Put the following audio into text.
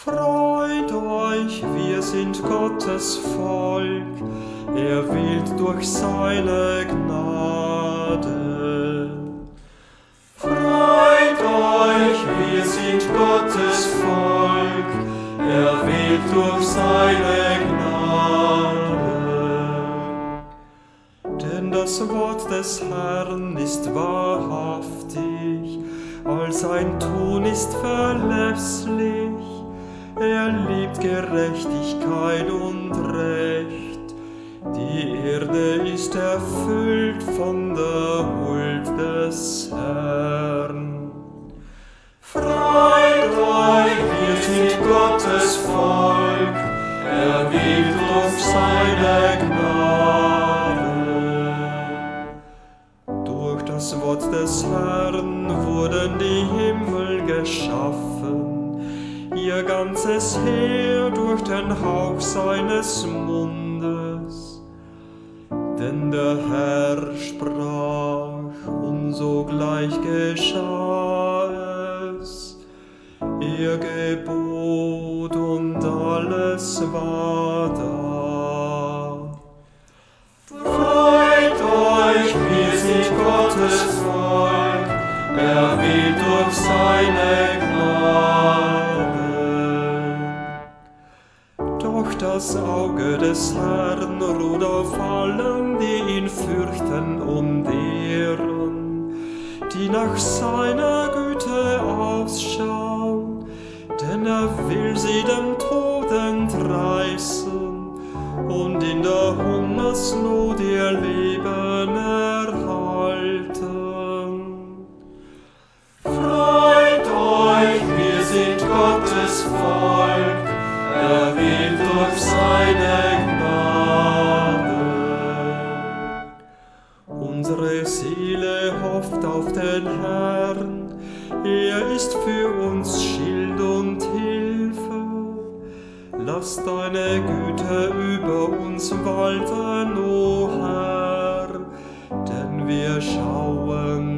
Freut euch, wir sind Gottes Volk, erwählt durch seine Gnade. Freut euch, wir sind Gottes Volk, erwählt durch seine Gnade. Denn das Wort des Herrn ist wahrhaftig, all sein Tun ist verlässlich. Er liebt Gerechtigkeit und Recht. Die Erde ist erfüllt von der Huld des Herrn. Freut euch, wir sind Gottes Volk, erwählt durch seine Gnade. Durch das Wort des Herrn wurden die Himmel geschaffen, ihr ganzes Heer durch den Hauch seines Mundes. Denn der Herr sprach, und sogleich geschah es. Er gebot, und alles war da. Freut euch, wir sind Gottes Volk, erwählt durch seine Gnade. Doch das Auge des Herrn ruht auf allen, die ihn fürchten und ehren, die nach seiner Güte ausschauen, denn er will sie dem Tod entreißen und in der Hungersnot ihr Leben erhalten. Freut euch, wir sind Gottes Volk, erwählt durch seine Gnade. Unsere Seele hofft auf den Herrn, er ist für uns Schild und Hilfe. Lass deine Güte über uns walten, o Herr, denn wir schauen